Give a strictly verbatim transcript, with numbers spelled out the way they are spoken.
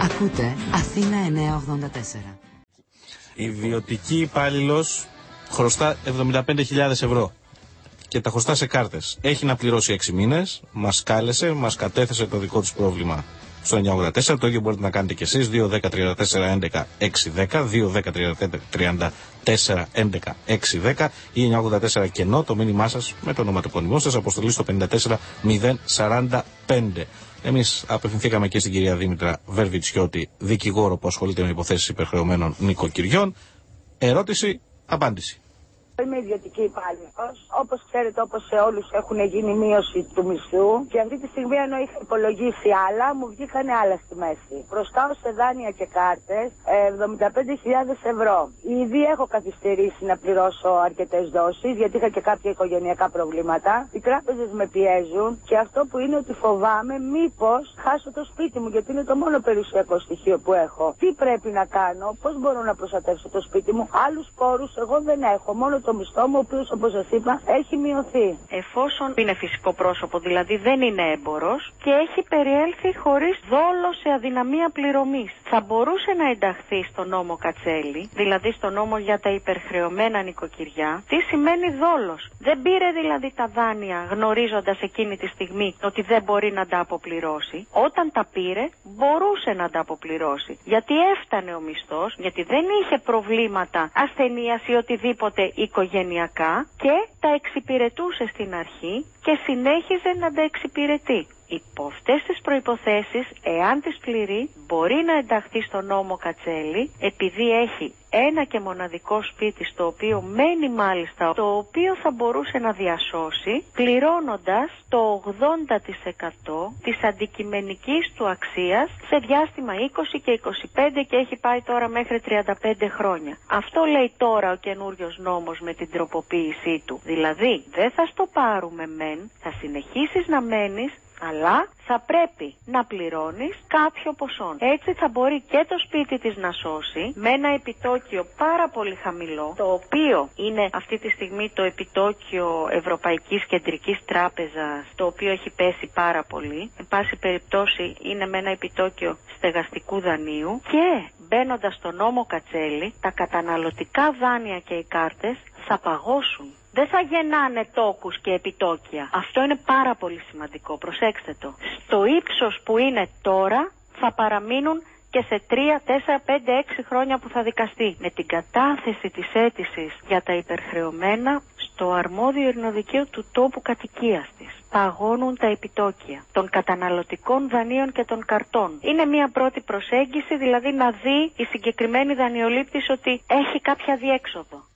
Ακούτε Αθήνα εννιακόσια ογδόντα τέσσερα. Ιδιωτική υπάλληλος χρωστά εβδομήντα πέντε χιλιάδες ευρώ και τα χρωστά σε κάρτες. Έχει να πληρώσει έξι μήνες, μας κάλεσε, μας κατέθεσε το δικό τους πρόβλημα στο εννιακόσια ογδόντα τέσσερα. Το ίδιο μπορείτε να κάνετε και εσείς. δύο δέκα τριάντα τέσσερα έντεκα εξακόσια δέκα, δύο δέκα τριάντα τέσσερα έντεκα εξακόσια δέκα ή εννιακόσια ογδόντα τέσσερα κενό το μήνυμά σας με το ονοματεπώνυμό σας, αποστολή στο πενήντα τέσσερα μηδέν σαράντα πέντε. Εμείς απευθυνθήκαμε και στην κυρία Δήμητρα Βερβιτσιώτη, δικηγόρο που ασχολείται με υποθέσεις υπερχρεωμένων νοικοκυριών. Ερώτηση, απάντηση. Είμαι ιδιωτική υπάλληλος. Όπως ξέρετε, όπως σε όλους έχουν γίνει μείωση του μισθού και αυτή τη στιγμή ενώ είχα υπολογίσει άλλα, μου βγήκαν άλλα στη μέση. Προστάω σε δάνεια και κάρτες εβδομήντα πέντε χιλιάδες ευρώ. Ήδη έχω καθυστερήσει να πληρώσω αρκετές δόσεις, γιατί είχα και κάποια οικογενειακά προβλήματα. Οι τράπεζες με πιέζουν και αυτό που είναι ότι φοβάμαι μήπως χάσω το σπίτι μου, γιατί είναι το μόνο περιουσιακό στοιχείο που έχω. Τι πρέπει να κάνω, πώς μπορώ να προστατεύσω το σπίτι μου? Άλλους πόρους εγώ δεν έχω, μόνο το μισθό μου, ο οποίος, όπως σας είπα, έχει μειωθεί. Εφόσον είναι φυσικό πρόσωπο, δηλαδή δεν είναι έμπορος και έχει περιέλθει χωρίς δόλο σε αδυναμία πληρωμής, θα μπορούσε να ενταχθεί στο νόμο Κατσέλη, δηλαδή στο νόμο για τα υπερχρεωμένα νοικοκυριά. Τι σημαίνει δόλος? Δεν πήρε δηλαδή τα δάνεια γνωρίζοντας εκείνη τη στιγμή ότι δεν μπορεί να τα αποπληρώσει. Όταν τα πήρε, μπορούσε να τα αποπληρώσει. Γιατί έφτανε ο μισθός, γιατί δεν είχε προβλήματα ασθενείας ή οτιδήποτε οικογενειακά και τα εξυπηρετούσε στην αρχή και συνέχιζε να τα εξυπηρετεί. Υπό αυτές τις προϋποθέσεις, εάν τις πληρεί, μπορεί να ενταχθεί στο νόμο Κατσέλη, επειδή έχει ένα και μοναδικό σπίτι στο οποίο μένει μάλιστα, το οποίο θα μπορούσε να διασώσει, πληρώνοντας το ογδόντα τοις εκατό της αντικειμενικής του αξίας σε διάστημα είκοσι και είκοσι πέντε και έχει πάει τώρα μέχρι τριάντα πέντε χρόνια. Αυτό λέει τώρα ο καινούριος νόμος με την τροποποίησή του. Δηλαδή, δεν θα στο πάρουμε μεν, θα συνεχίσεις να μένεις, αλλά θα πρέπει να πληρώνεις κάποιο ποσό. Έτσι θα μπορεί και το σπίτι της να σώσει με ένα επιτόκιο πάρα πολύ χαμηλό, το οποίο είναι αυτή τη στιγμή το επιτόκιο Ευρωπαϊκής Κεντρικής Τράπεζας, το οποίο έχει πέσει πάρα πολύ. Εν πάση περιπτώσει είναι με ένα επιτόκιο στεγαστικού δανείου και μπαίνοντας στο νόμο Κατσέλη, τα καταναλωτικά δάνεια και οι κάρτες θα παγώσουν. Δεν θα γεννάνε τόκους και επιτόκια. Αυτό είναι πάρα πολύ σημαντικό. Προσέξτε το. Στο ύψος που είναι τώρα θα παραμείνουν και σε τρία, τέσσερα, πέντε, έξι χρόνια που θα δικαστεί. Με την κατάθεση της αίτησης για τα υπερχρεωμένα στο αρμόδιο ειρηνοδικείο του τόπου κατοικίας της, παγώνουν τα επιτόκια των καταναλωτικών δανείων και των καρτών. Είναι μια πρώτη προσέγγιση, δηλαδή να δει η συγκεκριμένη δανειολήπτης ότι έχει κάποια διέξοδο.